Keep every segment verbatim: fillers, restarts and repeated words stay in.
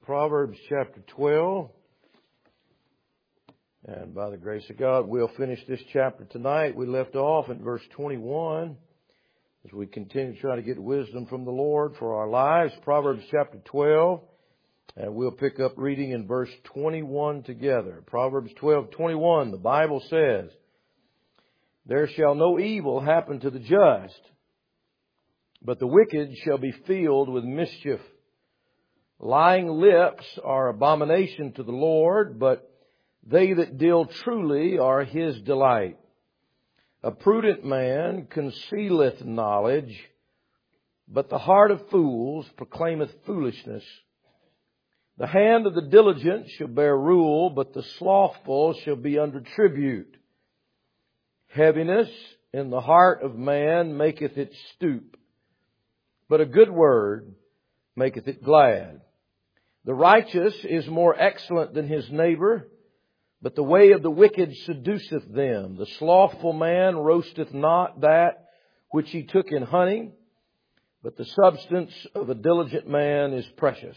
Proverbs chapter twelve. And by the grace of God, we'll finish this chapter tonight. We left off in verse twenty-one as we continue to try to get wisdom from the Lord for our lives. Proverbs chapter twelve. And we'll pick up reading in verse twenty-one together. Proverbs twelve twenty-one, the Bible says, "There shall no evil happen to the just, but the wicked shall be filled with mischief. Lying lips are abomination to the Lord, but they that deal truly are His delight. A prudent man concealeth knowledge, but the heart of fools proclaimeth foolishness. The hand of the diligent shall bear rule, but the slothful shall be under tribute. Heaviness in the heart of man maketh it stoop, but a good word maketh it glad. The righteous is more excellent than his neighbor, but the way of the wicked seduceth them. The slothful man roasteth not that which he took in honey, but the substance of a diligent man is precious.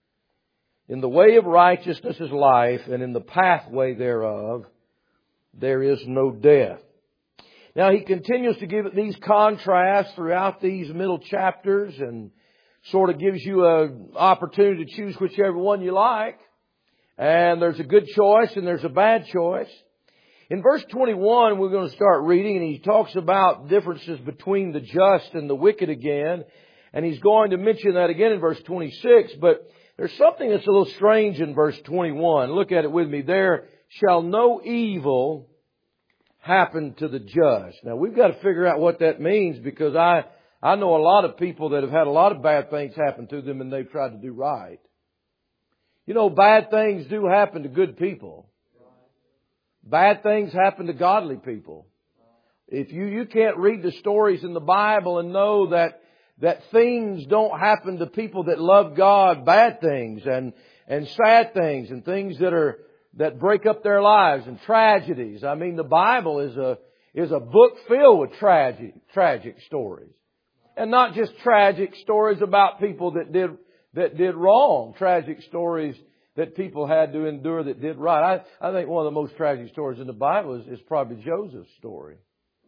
In the way of righteousness is life, and in the pathway thereof there is no death." Now he continues to give these contrasts throughout these middle chapters and sort of gives you an opportunity to choose whichever one you like. And there's a good choice and there's a bad choice. In verse twenty-one, we're going to start reading, and he talks about differences between the just and the wicked again. And he's going to mention that again in verse twenty-six. But there's something that's a little strange in verse twenty-one. Look at it with me. "There shall no evil happen to the just." Now we've got to figure out what that means, because I, I know a lot of people that have had a lot of bad things happen to them and they've tried to do right. You know, bad things do happen to good people. Bad things happen to godly people. If you, you can't read the stories in the Bible and know that that things don't happen to people that love God, bad things and, and sad things and things that are, that break up their lives and tragedies. I mean, the Bible is a, is a book filled with tragic, tragic stories. And not just tragic stories about people that did, that did wrong. Tragic stories that people had to endure that did right. I, I think one of the most tragic stories in the Bible is, is probably Joseph's story.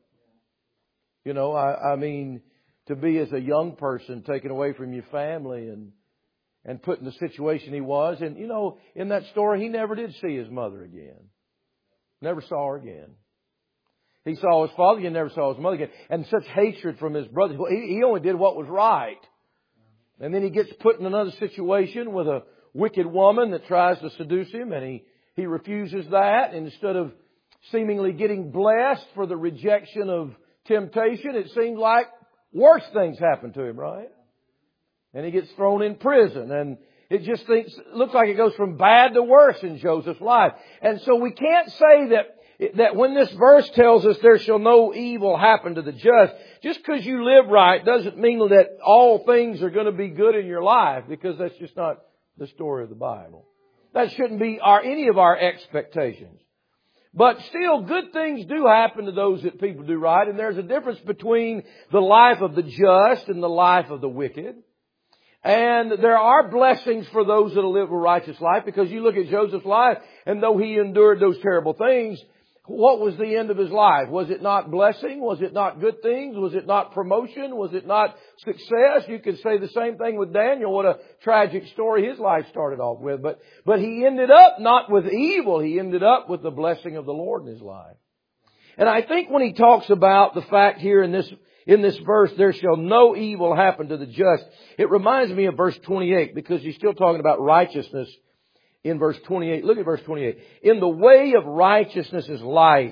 You know, I, I mean, to be as a young person taken away from your family and and put in the situation he was. And, you know, in that story, he never did see his mother again. Never saw her again. He saw his father again, never saw his mother again. And such hatred from his brothers. He, he only did what was right. And then he gets put in another situation with a wicked woman that tries to seduce him. And he, he refuses that. And instead of seemingly getting blessed for the rejection of temptation, it seems like worse things happen to him, right? And he gets thrown in prison. And it just thinks, looks like it goes from bad to worse in Joseph's life. And so we can't say that, that when this verse tells us there shall no evil happen to the just, just because you live right doesn't mean that all things are going to be good in your life, because that's just not the story of the Bible. That shouldn't be our, any of our expectations. But still, good things do happen to those that people do right. And there's a difference between the life of the just and the life of the wicked. And there are blessings for those that live a righteous life, because you look at Joseph's life, and though he endured those terrible things, what was the end of his life? Was it not blessing? Was it not good things? Was it not promotion? Was it not success? You could say the same thing with Daniel. What a tragic story his life started off with. But, but he ended up not with evil. He ended up with the blessing of the Lord in his life. And I think when he talks about the fact here in this, in this verse, there shall no evil happen to the just, it reminds me of verse twenty-eight, because he's still talking about righteousness. In verse twenty-eight, look at verse twenty-eight. "In the way of righteousness is life,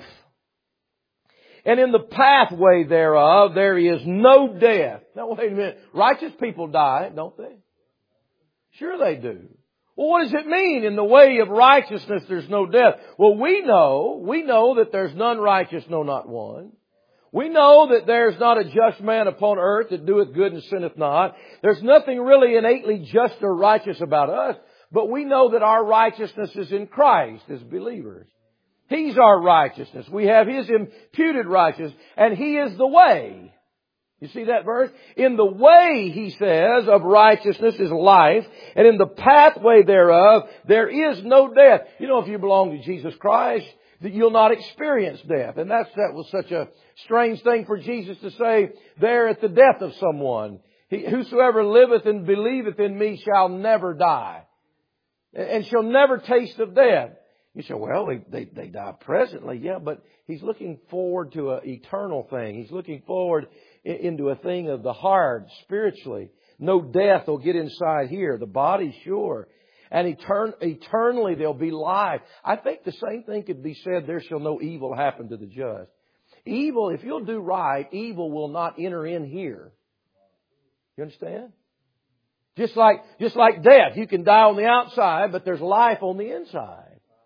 and in the pathway thereof there is no death." Now wait a minute. Righteous people die, don't they? Sure they do. Well, what does it mean? In the way of righteousness there's no death. Well, we know, we know that there's none righteous, no, not one. We know that there's not a just man upon earth that doeth good and sinneth not. There's nothing really innately just or righteous about us. But we know that our righteousness is in Christ as believers. He's our righteousness. We have His imputed righteousness, and He is the way. You see that verse? In the way, he says, of righteousness is life, and in the pathway thereof there is no death. You know, if you belong to Jesus Christ, that you'll not experience death. And that's, that was such a strange thing for Jesus to say there at the death of someone. He, whosoever liveth and believeth in me shall never die, and shall never taste of death. You say, well, they, they, they die presently. Yeah, but He's looking forward to an eternal thing. He's looking forward into a thing of the heart, spiritually. No death will get inside here. The body, sure. And etern- eternally there'll be life. I think the same thing could be said, there shall no evil happen to the just. Evil, if you'll do right, evil will not enter in here. You understand? Just like, just like death. You can die on the outside, but there's life on the inside.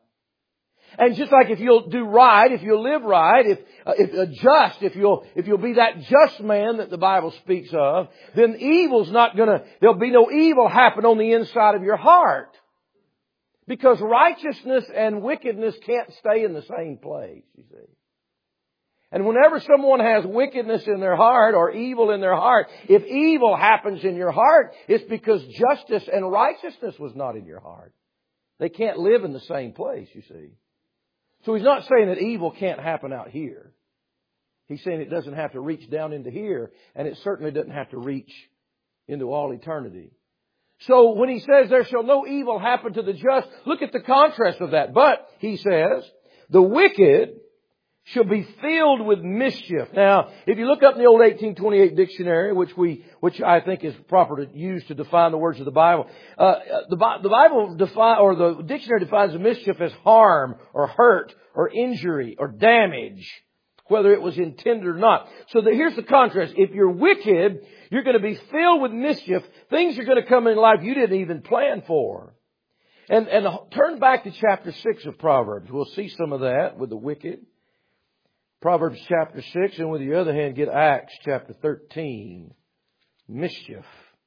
And just like if you'll do right, if you'll live right, if, uh, if uh, just, if you'll, if you'll be that just man that the Bible speaks of, then evil's not gonna, there'll be no evil happen on the inside of your heart. Because righteousness and wickedness can't stay in the same place, you see. And whenever someone has wickedness in their heart or evil in their heart, if evil happens in your heart, it's because justice and righteousness was not in your heart. They can't live in the same place, you see. So He's not saying that evil can't happen out here. He's saying it doesn't have to reach down into here, and it certainly doesn't have to reach into all eternity. So when He says there shall no evil happen to the just, look at the contrast of that. But, He says, the wicked shall be filled with mischief. Now, if you look up in the old eighteen twenty-eight dictionary, which we, which I think is proper to use to define the words of the Bible, uh, the, the Bible define, or the dictionary defines mischief as harm or hurt or injury or damage, whether it was intended or not. So the, here's the contrast. If you're wicked, you're going to be filled with mischief. Things are going to come in life you didn't even plan for. And, and turn back to chapter six of Proverbs. We'll see some of that with the wicked. Proverbs chapter six, and with the other hand, get Acts chapter thirteen. Mischief.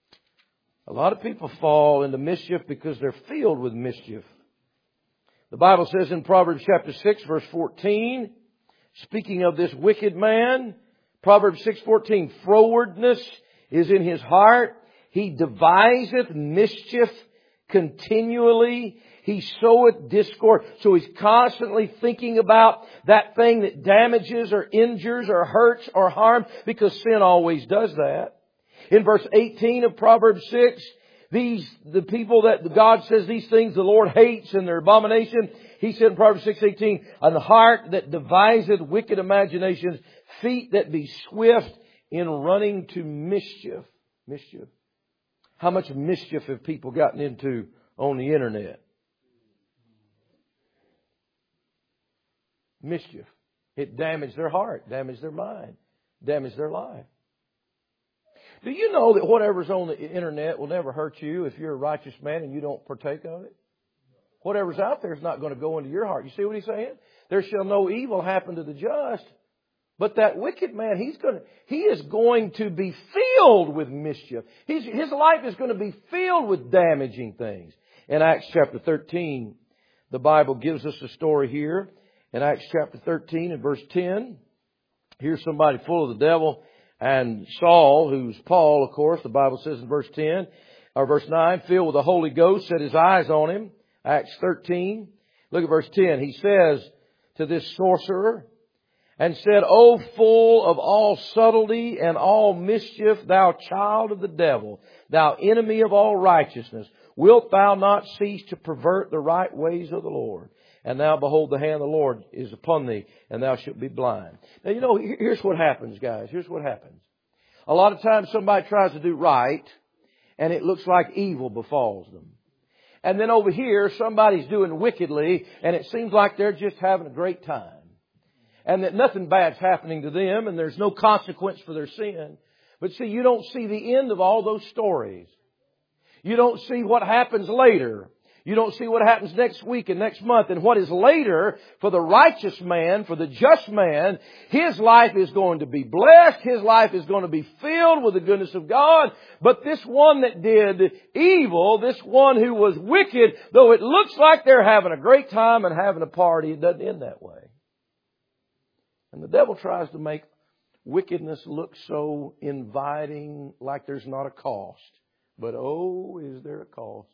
A lot of people fall into mischief because they're filled with mischief. The Bible says in Proverbs chapter six, verse fourteen, speaking of this wicked man, Proverbs six fourteen, frowardness is in his heart. He deviseth mischief continually. He soweth discord. So he's constantly thinking about that thing that damages or injures or hurts or harms, because sin always does that. In verse eighteen of Proverbs six, these, the people that God says these things the Lord hates and their abomination. He said in Proverbs six eighteen, an heart that deviseth wicked imaginations, feet that be swift in running to mischief. Mischief. How much mischief have people gotten into on the internet? Mischief. It damaged their heart, damaged their mind, damaged their life. Do you know that whatever's on the internet will never hurt you if you're a righteous man and you don't partake of it? Whatever's out there is not going to go into your heart. You see what he's saying? There shall no evil happen to the just. But that wicked man, he's going to, he is going to be filled with mischief. He's, his life is going to be filled with damaging things. In Acts chapter thirteen, the Bible gives us a story here. In Acts chapter thirteen and verse ten, here's somebody full of the devil. And Saul, who's Paul, of course, the Bible says in verse ten, or verse nine, filled with the Holy Ghost, set his eyes on him. Acts thirteen. Look at verse ten. He says to this sorcerer, and said, O full of all subtlety and all mischief, thou child of the devil, thou enemy of all righteousness, wilt thou not cease to pervert the right ways of the Lord? And now behold, the hand of the Lord is upon thee, and thou shalt be blind. Now, you know, here's what happens, guys. Here's what happens. A lot of times somebody tries to do right, and it looks like evil befalls them. And then over here, somebody's doing wickedly, and it seems like they're just having a great time. And that nothing bad's happening to them, and there's no consequence for their sin. But see, you don't see the end of all those stories. You don't see what happens later. You don't see what happens next week and next month. And what is later for the righteous man, for the just man, his life is going to be blessed. His life is going to be filled with the goodness of God. But this one that did evil, this one who was wicked, though it looks like they're having a great time and having a party, it doesn't end that way. And the devil tries to make wickedness looks so inviting, like there's not a cost. But oh, is there a cost?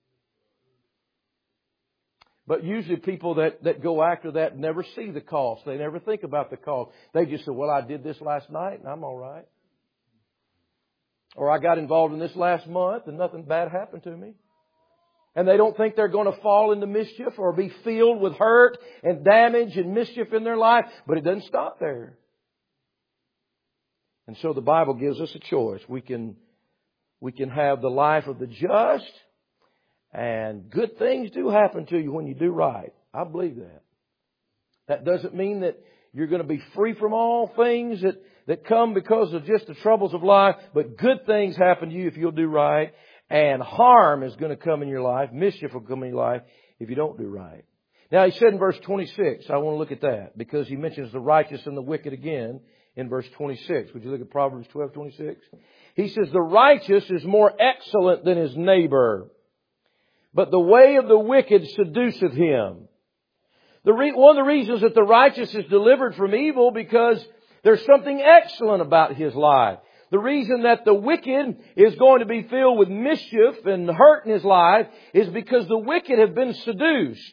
But usually people that, that go after that never see the cost. They never think about the cost. They just say, well, I did this last night and I'm all right. Or I got involved in this last month and nothing bad happened to me. And they don't think they're going to fall into mischief or be filled with hurt and damage and mischief in their life. But it doesn't stop there. And so the Bible gives us a choice. We can, we can have the life of the just, and good things do happen to you when you do right. I believe that. That doesn't mean that you're going to be free from all things that, that come because of just the troubles of life, but good things happen to you if you'll do right. And harm is going to come in your life. Mischief will come in your life if you don't do right. Now, he said in verse twenty-six, I want to look at that because he mentions the righteous and the wicked again in verse twenty-six. Would you look at Proverbs twelve twenty-six? He says, the righteous is more excellent than his neighbor, but the way of the wicked seduceth him. The re- one of the reasons that the righteous is delivered from evil because there's something excellent about his life. The reason that the wicked is going to be filled with mischief and hurt in his life is because the wicked have been seduced.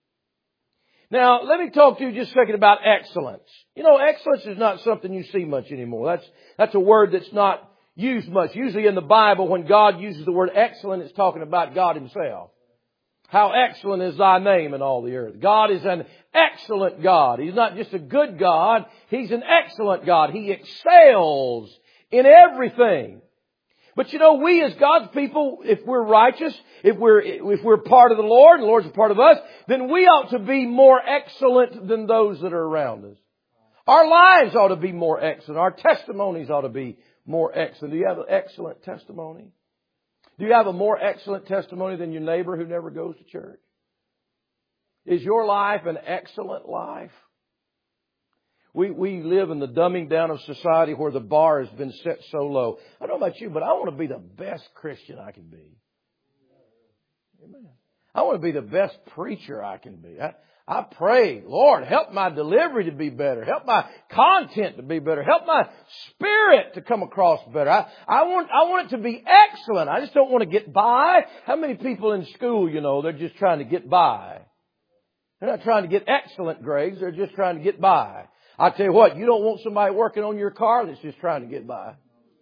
Now, let me talk to you just a second about excellence. You know, excellence is not something you see much anymore. That's, that's a word that's not used much. Usually in the Bible, when God uses the word excellent, it's talking about God Himself. How excellent is thy name in all the earth. God is an excellent God. He's not just a good God. He's an excellent God. He excels in everything. But you know, we as God's people, if we're righteous, if we're, if we're part of the Lord, and the Lord's a part of us, then we ought to be more excellent than those that are around us. Our lives ought to be more excellent. Our testimonies ought to be more excellent. Do you have an excellent testimony? Do you have a more excellent testimony than your neighbor who never goes to church? Is your life an excellent life? We, we live in the dumbing down of society where the bar has been set so low. I don't know about you, but I want to be the best Christian I can be. Amen. I want to be the best preacher I can be. I, I pray, Lord, help my delivery to be better. Help my content to be better. Help my spirit to come across better. I, I want, I want it to be excellent. I just don't want to get by. How many people in school, you know, they're just trying to get by. They're not trying to get excellent grades. They're just trying to get by. I tell you what, you don't want somebody working on your car that's just trying to get by.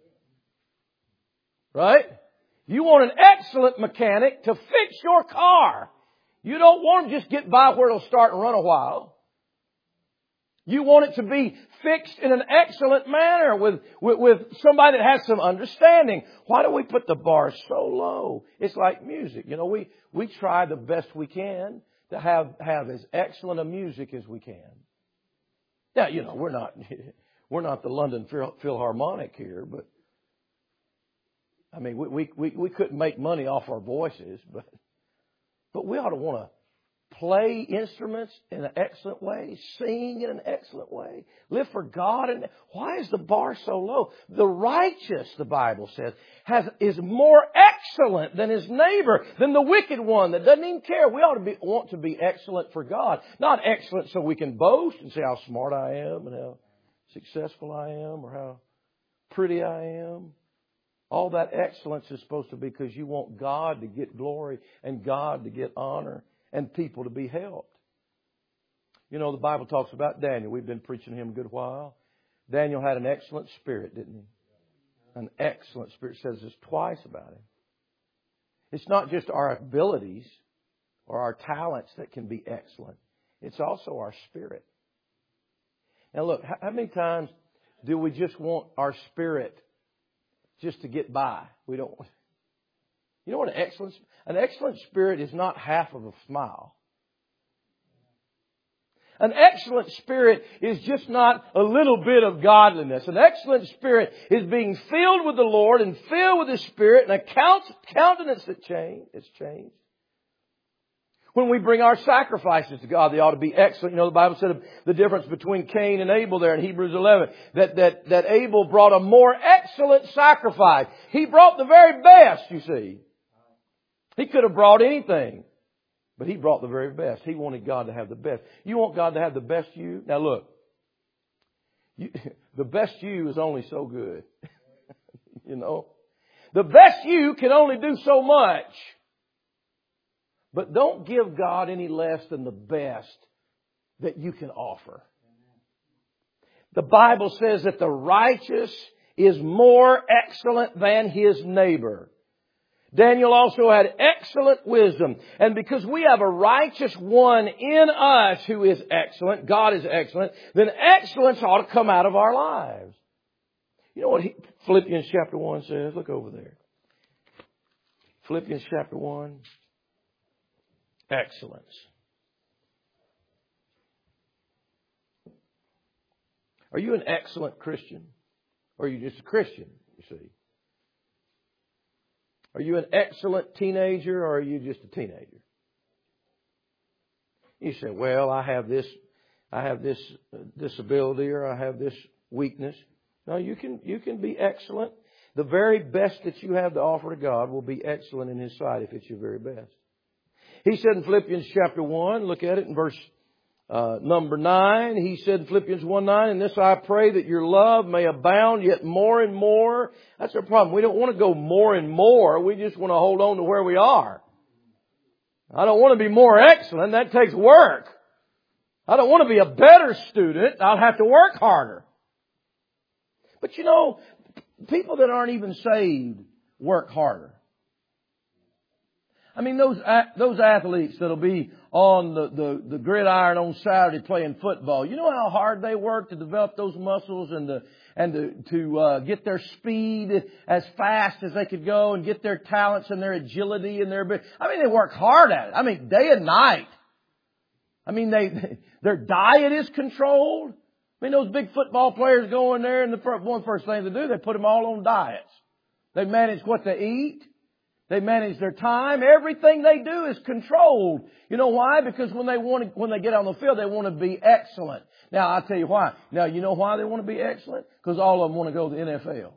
Right? You want an excellent mechanic to fix your car. You don't want to just get by where it'll start and run a while. You want it to be fixed in an excellent manner with, with, with somebody that has some understanding. Why do we put the bar so low? It's like music. You know, we, we try the best we can to have, have as excellent a music as we can. Now, you know, we're not, we're not the London Philharmonic here, but I mean, we, we, we couldn't make money off our voices, but, but we ought to want to play instruments in an excellent way, sing in an excellent way, live for God. And why is the bar so low? The righteous, the Bible says, has, is more excellent than his neighbor, than the wicked one that doesn't even care. We ought to be, want to be excellent for God, not excellent so we can boast and say how smart I am and how successful I am or how pretty I am. All that excellence is supposed to be because you want God to get glory and God to get honor and people to be helped. You know, the Bible talks about Daniel. We've been preaching him a good while. Daniel had an excellent spirit, didn't he? An excellent spirit. It says this twice about him. It's not just our abilities or our talents that can be excellent. It's also our spirit. Now look, how many times do we just want our spirit just to get by? We don't. You know what an excellent, an excellent spirit is not half of a smile. An excellent spirit is just not a little bit of godliness. An excellent spirit is being filled with the Lord and filled with His Spirit and a countenance that change, it's changed. When we bring our sacrifices to God, they ought to be excellent. You know, the Bible said the difference between Cain and Abel there in Hebrews eleven. That, that, that Abel brought a more excellent sacrifice. He brought the very best, you see. He could have brought anything. But he brought the very best. He wanted God to have the best. You want God to have the best of you? Now look. You, the best you is only so good. You know? The best you can only do so much. But don't give God any less than the best that you can offer. The Bible says that the righteous is more excellent than his neighbor. Daniel also had excellent wisdom. And because we have a righteous one in us who is excellent, God is excellent, then excellence ought to come out of our lives. You know what he, Philippians chapter one says? Look over there. Philippians chapter one. Excellence. Are you an excellent Christian? Or are you just a Christian, you see? Are you an excellent teenager or are you just a teenager? You say, well, I have this, I have this disability or I have this weakness. No, you can, you can be excellent. The very best that you have to offer to God will be excellent in His sight if it's your very best. He said in Philippians chapter one, look at it in verse uh, number nine. He said in Philippians one nine, "In this I pray that your love may abound yet more and more." That's our problem. We don't want to go more and more. We just want to hold on to where we are. I don't want to be more excellent. That takes work. I don't want to be a better student. I'll have to work harder. But you know, people that aren't even saved work harder. I mean, those those athletes that'll be on the, the, the gridiron on Saturday playing football, you know how hard they work to develop those muscles and to, and to, to uh, get their speed as fast as they could go and get their talents and their agility and their... I mean, they work hard at it. I mean, day and night. I mean, they their diet is controlled. I mean, those big football players go in there and the first, one first thing they do, they put them all on diets. They manage what they eat. They manage their time. Everything they do is controlled. You know why? Because when they want to, when they get on the field, they want to be excellent. Now, I'll tell you why. Now, you know why they want to be excellent? Because all of them want to go to the N F L.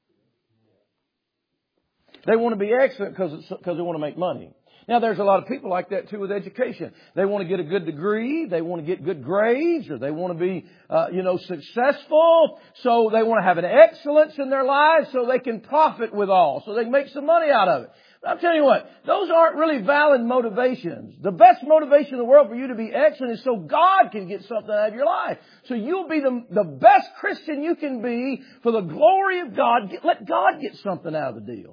They want to be excellent because, because they want to make money. Now, there's a lot of people like that too with education. They want to get a good degree. They want to get good grades, or they want to be, uh, you know, successful. So they want to have an excellence in their lives so they can profit with all, so they can make some money out of it. But I'm telling you what, those aren't really valid motivations. The best motivation in the world for you to be excellent is so God can get something out of your life. So you'll be the, the best Christian you can be for the glory of God. Let God get something out of the deal.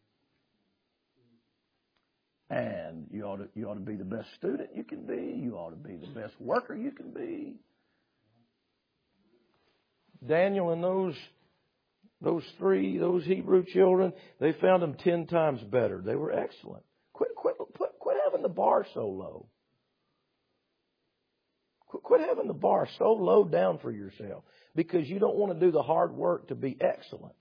And you ought to, you ought to be the best student you can be. You ought to be the best worker you can be. Daniel and those, those three, those Hebrew children, they found them ten times better. They were excellent. Quit, quit, quit, quit having the bar so low. Quit, quit having the bar so low down for yourself because you don't want to do the hard work to be excellent.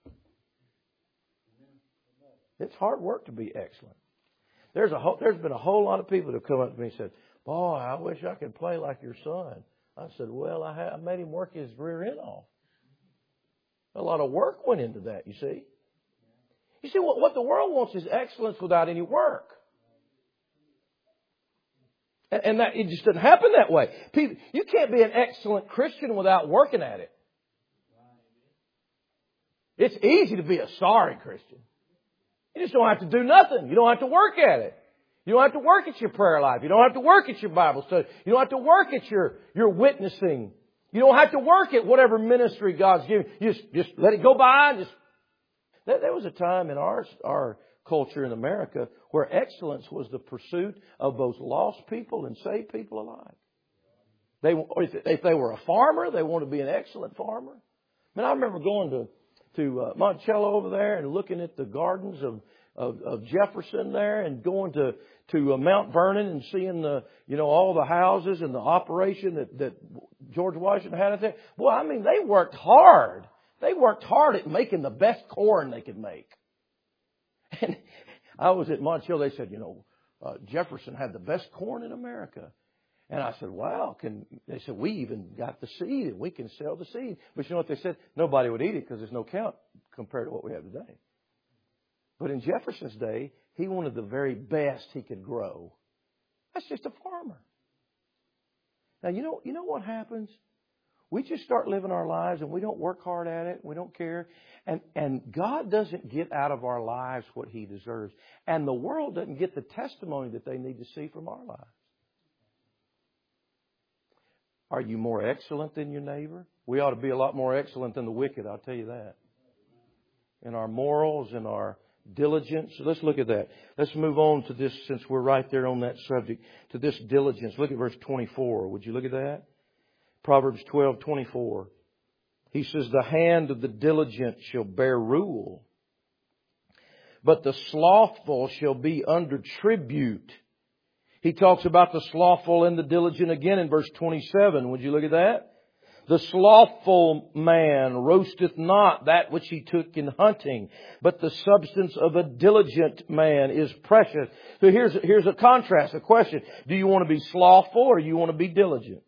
It's hard work to be excellent. There's a whole, there's been a whole lot of people that have come up to me and said, "Boy, I wish I could play like your son." I said, "Well, I, had, I made him work his rear end off." A lot of work went into that, you see. You see, what, what the world wants is excellence without any work. And, and that it just doesn't happen that way. People, you can't be an excellent Christian without working at it. It's easy to be a sorry Christian. You just don't have to do nothing. You don't have to work at it. You don't have to work at your prayer life. You don't have to work at your Bible study. You don't have to work at your, your witnessing. You don't have to work at whatever ministry God's given. You just, just let it go by. And just there, there was a time in our, our culture in America where excellence was the pursuit of both lost people and saved people alike. They, if they were a farmer, they wanted to be an excellent farmer. I mean, I remember going to to uh, Monticello over there and looking at the gardens of, of, of Jefferson there and going to, to uh, Mount Vernon and seeing the, you know, all the houses and the operation that, that George Washington had out there. Boy, I mean, they worked hard. They worked hard at making the best corn they could make. And I was at Monticello. They said, you know, uh, Jefferson had the best corn in America. And I said, wow, can, they said, we even got the seed and we can sell the seed. But you know what they said? Nobody would eat it because there's no count compared to what we have today. But in Jefferson's day, he wanted the very best he could grow. That's just a farmer. Now, you know, you know what happens we just start living our lives and we don't work hard at it. We don't care. And, and God doesn't get out of our lives what He deserves. And the world doesn't get the testimony that they need to see from our lives. Are you more excellent than your neighbor? We ought to be a lot more excellent than the wicked, I'll tell you that. In our morals, in our diligence. So let's look at that. Let's move on to this, since we're right there on that subject, to this diligence. Look at verse twenty-four. Would you look at that? Proverbs twelve twenty-four. He says, the hand of the diligent shall bear rule, but the slothful shall be under tribute. He talks about the slothful and the diligent again in verse twenty-seven. Would you look at that? The slothful man roasteth not that which he took in hunting, but the substance of a diligent man is precious. So here's, here's a contrast, a question. Do you want to be slothful or do you want to be diligent?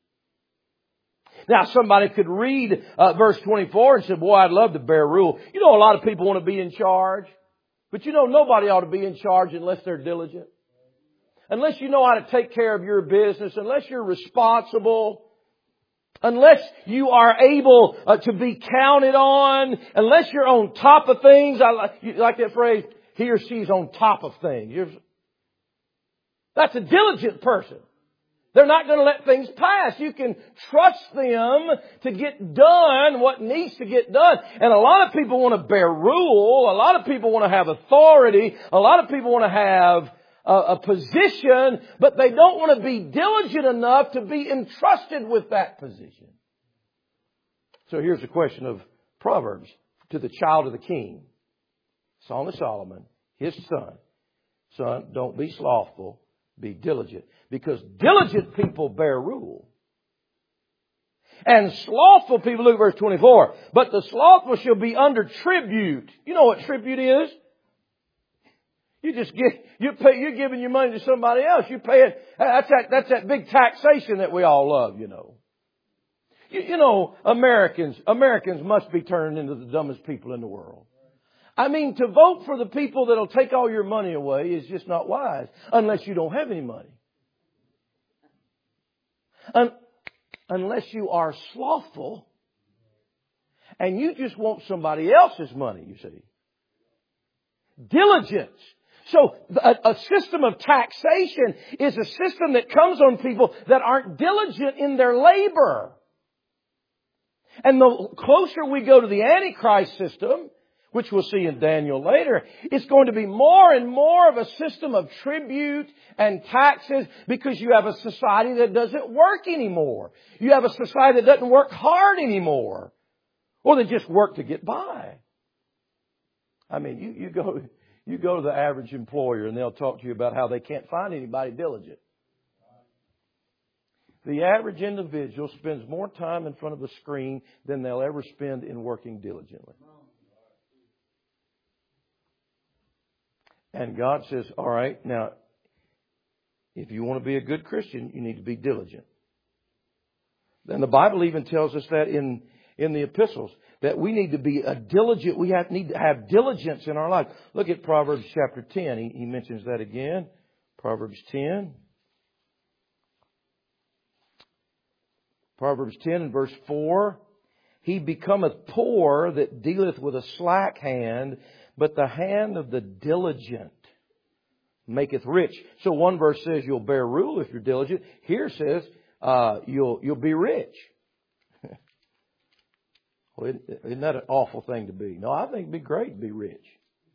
Now somebody could read uh, verse twenty-four and say, boy, I'd love to bear rule. You know, a lot of people want to be in charge. But you know, nobody ought to be in charge unless they're diligent. Unless you know how to take care of your business, unless you're responsible, unless you are able uh, to be counted on, unless you're on top of things. I like, you like that phrase, he or she's on top of things. You're, that's a diligent person. They're not going to let things pass. You can trust them to get done what needs to get done. And a lot of people want to bear rule. A lot of people want to have authority. A lot of people want to have a, a position, but they don't want to be diligent enough to be entrusted with that position. So here's the question of Proverbs to the child of the king, Song of Solomon, his son. Son, don't be slothful, be diligent. Because diligent people bear rule. And slothful people, look at verse twenty-four. But the slothful shall be under tribute. You know what tribute is? You just get, you pay, you're giving your money to somebody else. You pay it. That's that, that's that big taxation that we all love, you know. You, you know, Americans, Americans must be turned into the dumbest people in the world. I mean, to vote for the people that'll take all your money away is just not wise. Unless you don't have any money. Un- unless you are slothful and you just want somebody else's money, you see. Diligence. So a, a system of taxation is a system that comes on people that aren't diligent in their labor. And the closer we go to the Antichrist system, which we'll see in Daniel later, it's going to be more and more of a system of tribute and taxes because you have a society that doesn't work anymore. You have a society that doesn't work hard anymore. Or they just work to get by. I mean, you, you go you go to the average employer and they'll talk to you about how they can't find anybody diligent. The average individual spends more time in front of a screen than they'll ever spend in working diligently. And God says, all right, now, if you want to be a good Christian, you need to be diligent. And the Bible even tells us that in, in the epistles, that we need to be a diligent, we have, need to have diligence in our life. Look at Proverbs chapter ten. He, he mentions that again. Proverbs ten. Proverbs ten and verse four. He becometh poor that dealeth with a slack hand, but the hand of the diligent maketh rich. So one verse says you'll bear rule if you're diligent. Here says uh, you'll you'll be rich. Well, isn't that an awful thing to be? No, I think it'd be great to be rich.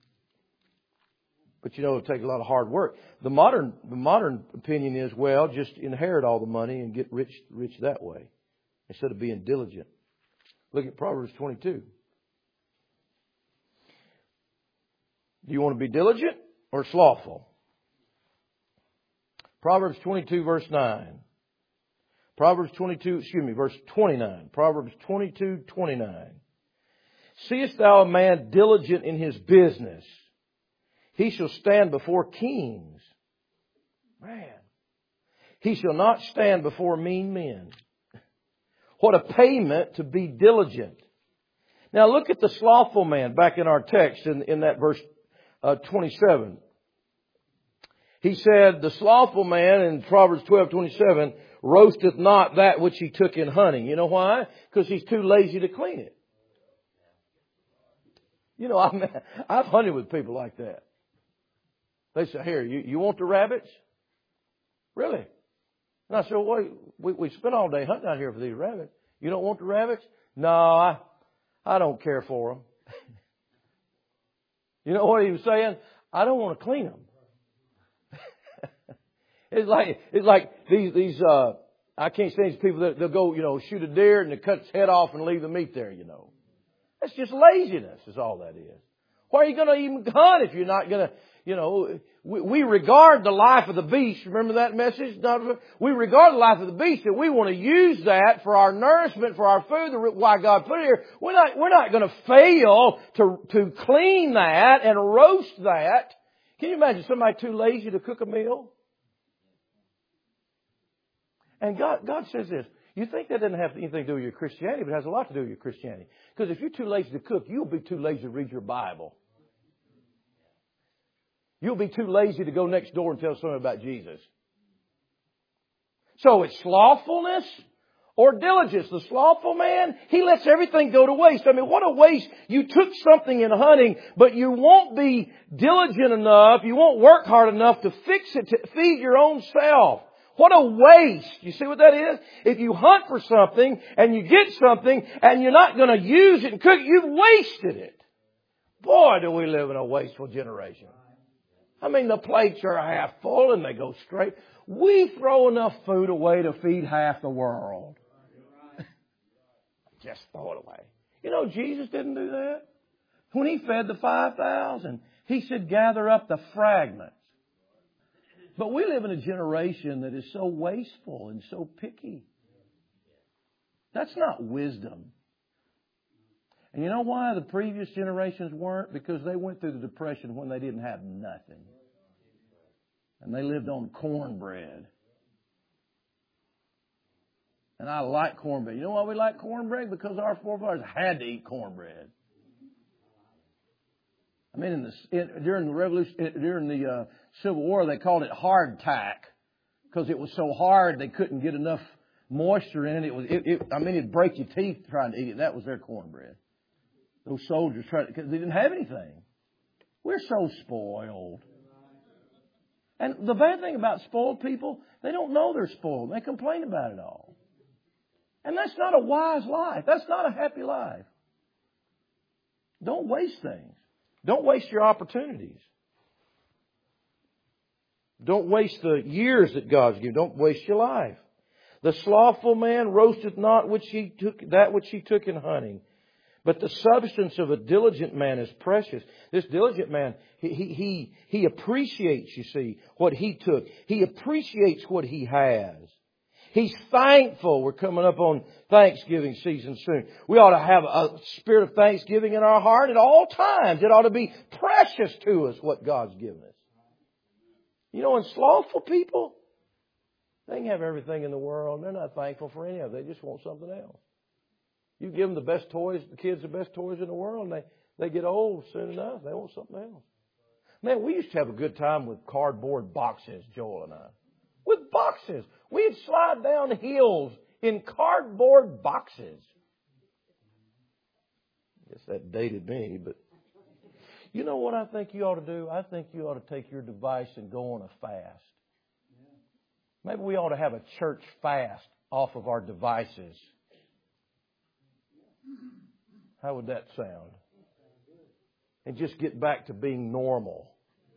But you know, it'll take a lot of hard work. The modern the modern opinion is, well, just inherit all the money and get rich rich that way, instead of being diligent. Look at Proverbs twenty-two. Do you want to be diligent or slothful? Proverbs twenty-two verse nine. Proverbs twenty-two, excuse me, verse twenty-nine. Proverbs twenty-two, twenty-nine. Seest thou a man diligent in his business? He shall stand before kings. Man. He shall not stand before mean men. What a payment to be diligent. Now look at the slothful man back in our text in, in that verse uh, twenty-seven. He said, the slothful man in Proverbs twelve twenty-seven roasteth not that which he took in hunting. You know why? Because he's too lazy to clean it. You know, I'm, I've hunted with people like that. They say, here, you, you want the rabbits? Really? And I said, well, we, we spent all day hunting out here for these rabbits. You don't want the rabbits? No, I, I don't care for them. You know what he was saying? I don't want to clean them. It's like, it's like these, these, uh, I can't stand these people that they'll go, you know, shoot a deer and they cut its head off and leave the meat there, you know. That's just laziness is all that is. Why are you going to even hunt if you're not going to, you know, we, we regard the life of the beast. Remember that message? Not, we regard the life of the beast and we want to use that for our nourishment, for our food, why God put it here. We're not, we're not going to fail to, to clean that and roast that. Can you imagine somebody too lazy to cook a meal? And God, God says this. You think that doesn't have anything to do with your Christianity, but it has a lot to do with your Christianity. Because if you're too lazy to cook, you'll be too lazy to read your Bible. You'll be too lazy to go next door and tell someone about Jesus. So it's slothfulness or diligence. The slothful man, he lets everything go to waste. I mean, what a waste. You took something in hunting, but you won't be diligent enough, you won't work hard enough to fix it, to feed your own self. What a waste. You see what that is? If you hunt for something and you get something and you're not going to use it and cook it, you've wasted it. Boy, do we live in a wasteful generation. I mean, the plates are half full and they go straight. We throw enough food away to feed half the world. Just throw it away. You know, Jesus didn't do that. When He fed the five thousand, He said, gather up the fragments. But we live in a generation that is so wasteful and so picky. That's not wisdom. And you know why the previous generations weren't? Because they went through the Depression when they didn't have nothing. And they lived on cornbread. And I like cornbread. You know why we like cornbread? Because our forefathers had to eat cornbread. I mean, in the, in, during the revolution, during the uh, Civil War, they called it hardtack because it was so hard they couldn't get enough moisture in it. It was, it, it, I mean, it'd break your teeth trying to eat it. That was their cornbread. Those soldiers tried because they didn't have anything. We're so spoiled. And the bad thing about spoiled people, they don't know they're spoiled. They complain about it all. And that's not a wise life. That's not a happy life. Don't waste things. Don't waste your opportunities. Don't waste the years that God's given. Don't waste your life. The slothful man roasteth not which he took, that which he took in hunting. But the substance of a diligent man is precious. This diligent man, he, he, he, he appreciates, you see, what he took. He appreciates what he has. He's thankful. We're coming up on Thanksgiving season soon. We ought to have a spirit of thanksgiving in our heart at all times. It ought to be precious to us what God's given us. You know, and slothful people, they can have everything in the world. They're not thankful for any of it. They just want something else. You give them the best toys, the kids the best toys in the world, and they, they get old soon enough. They want something else. Man, we used to have a good time with cardboard boxes, Joel and I. With boxes. We'd slide down hills in cardboard boxes. I guess that dated me, but you know what I think you ought to do? I think you ought to take your device and go on a fast. Maybe we ought to have a church fast off of our devices. How would that sound? And just get back to being normal.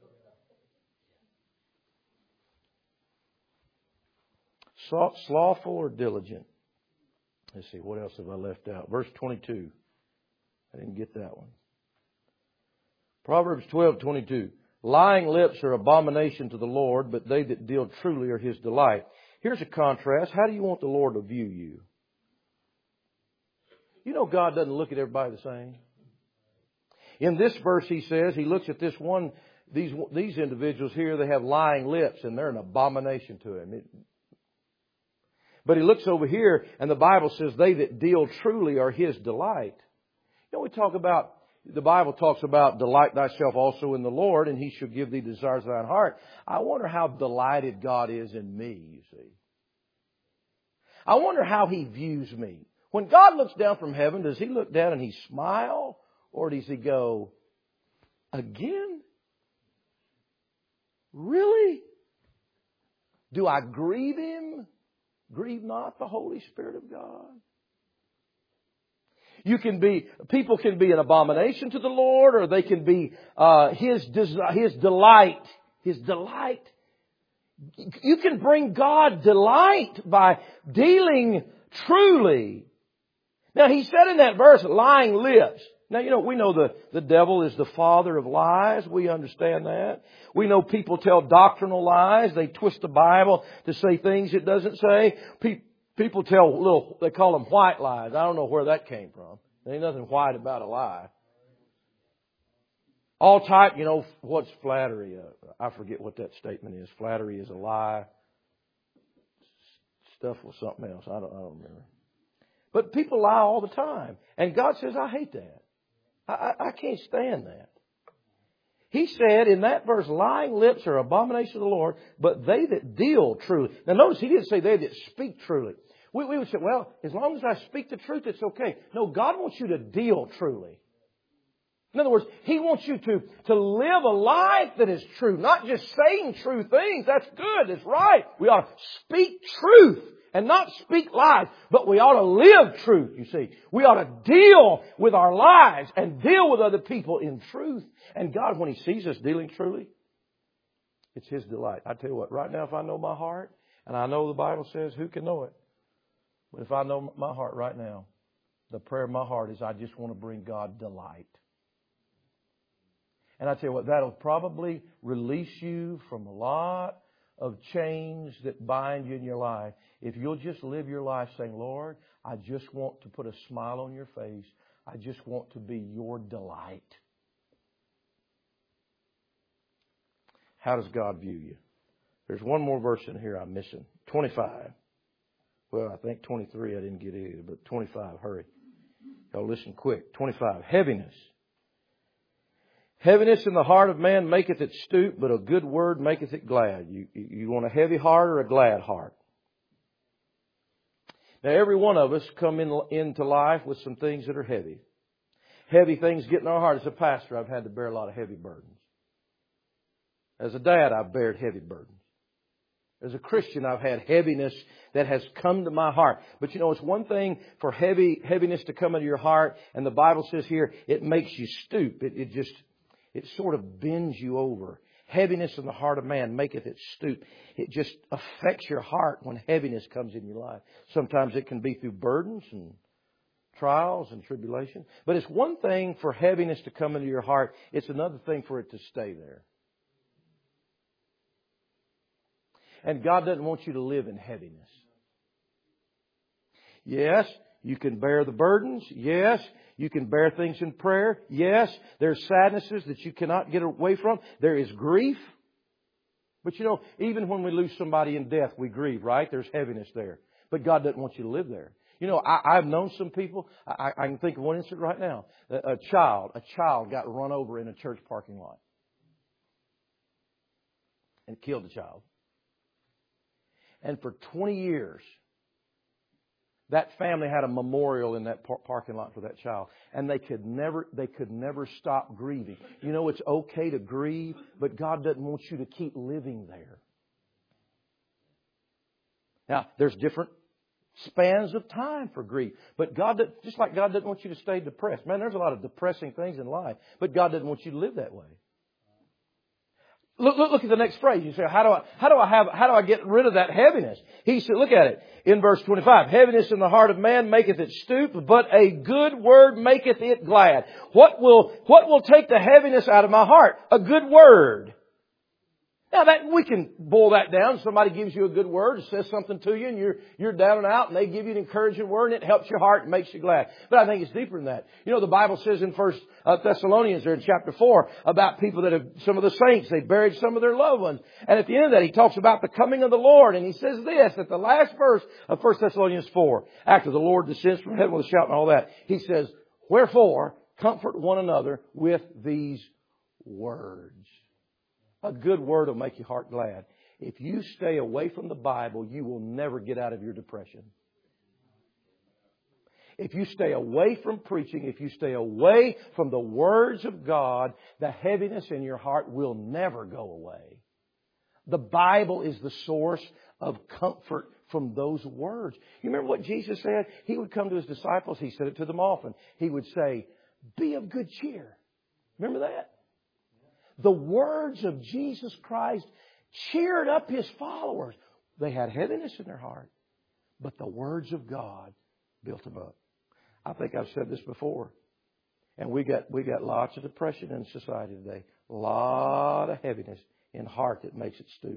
Slothful or diligent? Let's see, what else have I left out? Verse twenty-two. I didn't get that one. Proverbs twelve twenty-two. Lying lips are abomination to the Lord, but they that deal truly are His delight. Here's a contrast. How do you want the Lord to view you? You know God doesn't look at everybody the same. In this verse He says, He looks at this one, these, these individuals here, they have lying lips and they're an abomination to Him. It, But He looks over here and the Bible says they that deal truly are His delight. You know, we talk about, the Bible talks about delight thyself also in the Lord and He shall give thee desires of thine heart. I wonder how delighted God is in me, you see. I wonder how He views me. When God looks down from heaven, does He look down and He smile? Or does He go, again? Really? Do I grieve Him? Grieve not the Holy Spirit of God. You can be, people can be an abomination to the Lord, or they can be uh, His His delight. His delight. You can bring God delight by dealing truly. Now, He said in that verse, lying lips. Now, you know, we know the, the devil is the father of lies. We understand that. We know people tell doctrinal lies. They twist the Bible to say things it doesn't say. People People tell little, they call them white lies. I don't know where that came from. There ain't nothing white about a lie. All type, you know, what's flattery? Uh, I forget what that statement is. Flattery is a lie. Stuff was something else. I don't, I don't remember. But people lie all the time. And God says, I hate that. I, I, I can't stand that. He said in that verse, lying lips are abomination to the Lord, but they that deal truly. Now notice He didn't say they that speak truly. We, we would say, well, as long as I speak the truth, it's okay. No, God wants you to deal truly. In other words, He wants you to, to live a life that is true. Not just saying true things. That's good. That's right. We ought to speak truth and not speak lies. But we ought to live truth, you see. We ought to deal with our lives and deal with other people in truth. And God, when He sees us dealing truly, it's His delight. I tell you what, right now if I know my heart, and I know the Bible says, who can know it? But if I know my heart right now, the prayer of my heart is I just want to bring God delight. And I tell you what, that'll probably release you from a lot of chains that bind you in your life. If you'll just live your life saying, Lord, I just want to put a smile on your face. I just want to be your delight. How does God view you? There's one more verse in here I'm missing. twenty-five. Well, I think twenty-three I didn't get either, but twenty-five, hurry. Y'all listen quick. twenty-five, heaviness. Heaviness in the heart of man maketh it stoop, but a good word maketh it glad. You, you want a heavy heart or a glad heart? Now, every one of us come in, into life with some things that are heavy. Heavy things get in our heart. As a pastor, I've had to bear a lot of heavy burdens. As a dad, I've bared heavy burdens. As a Christian, I've had heaviness that has come to my heart. But you know, it's one thing for heavy heaviness to come into your heart, and the Bible says here, it makes you stoop. It, it just, it sort of bends you over. Heaviness in the heart of man maketh it stoop. It just affects your heart when heaviness comes in your life. Sometimes it can be through burdens and trials and tribulation. But it's one thing for heaviness to come into your heart. It's another thing for it to stay there. And God doesn't want you to live in heaviness. Yes, you can bear the burdens. Yes, you can bear things in prayer. Yes, there's sadnesses that you cannot get away from. There is grief. But you know, even when we lose somebody in death, we grieve, right? There's heaviness there. But God doesn't want you to live there. You know, I, I've known some people. I, I can think of one incident right now. A, a child, a child got run over in a church parking lot and killed the child. And for twenty years, that family had a memorial in that par- parking lot for that child. And they could never, they could never stop grieving. You know, it's okay to grieve, but God doesn't want you to keep living there. Now, there's different spans of time for grief. But God, just like God doesn't want you to stay depressed. Man, there's a lot of depressing things in life. But God doesn't want you to live that way. Look, look, look at the next phrase. You say, how do I, how do I have, how do I get rid of that heaviness? He said, look at it in verse twenty-five. Heaviness in the heart of man maketh it stoop, but a good word maketh it glad. What will, what will take the heaviness out of my heart? A good word. Now that, we can boil that down. Somebody gives you a good word, says something to you, and you're, you're down and out, and they give you an encouraging word, and it helps your heart and makes you glad. But I think it's deeper than that. You know, the Bible says in First Thessalonians, there in chapter four, about people that have, some of the saints, they buried some of their loved ones. And at the end of that, he talks about the coming of the Lord, and he says this, at the last verse of First Thessalonians four, after the Lord descends from heaven with a shout and all that, he says, wherefore, comfort one another with these words. A good word will make your heart glad. If you stay away from the Bible, you will never get out of your depression. If you stay away from preaching, if you stay away from the words of God, the heaviness in your heart will never go away. The Bible is the source of comfort from those words. You remember what Jesus said? He would come to His disciples. He said it to them often. He would say, be of good cheer. Remember that? The words of Jesus Christ cheered up His followers. They had heaviness in their heart, but the words of God built them up. I think I've said this before. And we got we got lots of depression in society today. A lot of heaviness in heart that makes it stoop.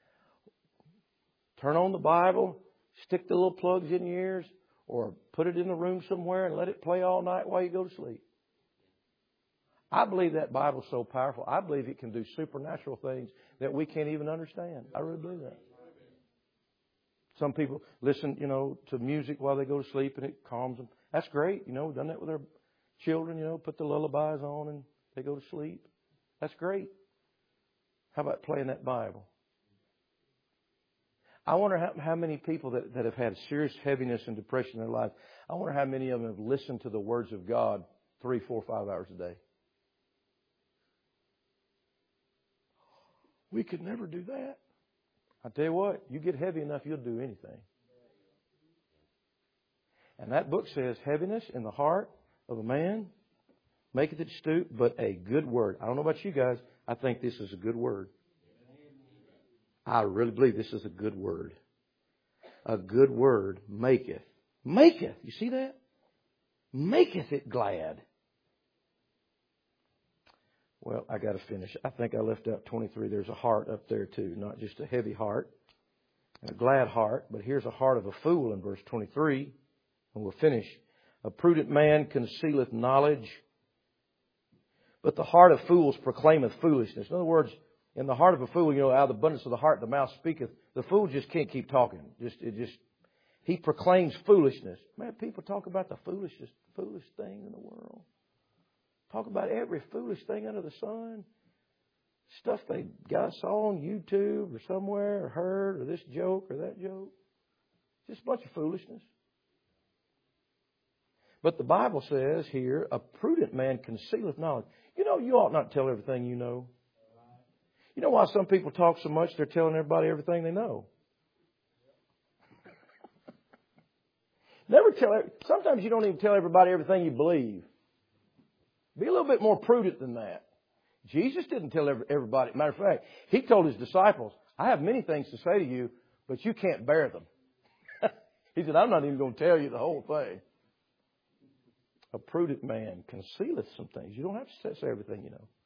Turn on the Bible, stick the little plugs in your ears, or put it in the room somewhere and let it play all night while you go to sleep. I believe that Bible's so powerful. I believe it can do supernatural things that we can't even understand. I really believe that. Some people listen, you know, to music while they go to sleep and it calms them. That's great. You know, we've done that with our children, you know, put the lullabies on and they go to sleep. That's great. How about playing that Bible? I wonder how, how many people that, that have had serious heaviness and depression in their life, I wonder how many of them have listened to the words of God three, four, five hours a day. We could never do that. I tell you what, you get heavy enough, you'll do anything. And that book says, heaviness in the heart of a man maketh it stoop, but a good word. I don't know about you guys. I think this is a good word. I really believe this is a good word. A good word maketh. Maketh. You see that? Maketh it glad. Well, I got to finish. I think I left out twenty-three. There's a heart up there too, not just a heavy heart, a glad heart. But here's a heart of a fool in verse twenty-three, and we'll finish. A prudent man concealeth knowledge, but the heart of fools proclaimeth foolishness. In other words, in the heart of a fool, you know, out of the abundance of the heart the mouth speaketh. The fool just can't keep talking. Just it just he proclaims foolishness. Man, people talk about the foolishest, foolish thing in the world. Talk about every foolish thing under the sun. Stuff they got saw on YouTube or somewhere or heard, or this joke or that joke. Just a bunch of foolishness. But the Bible says here, a prudent man concealeth knowledge. You know, you ought not tell everything you know. You know why some people talk so much? They're telling everybody everything they know. Never tell. Sometimes you don't even tell everybody everything you believe. Be a little bit more prudent than that. Jesus didn't tell everybody. Matter of fact, He told His disciples, I have many things to say to you, but you can't bear them. He said, I'm not even going to tell you the whole thing. A prudent man concealeth some things. You don't have to say everything you know.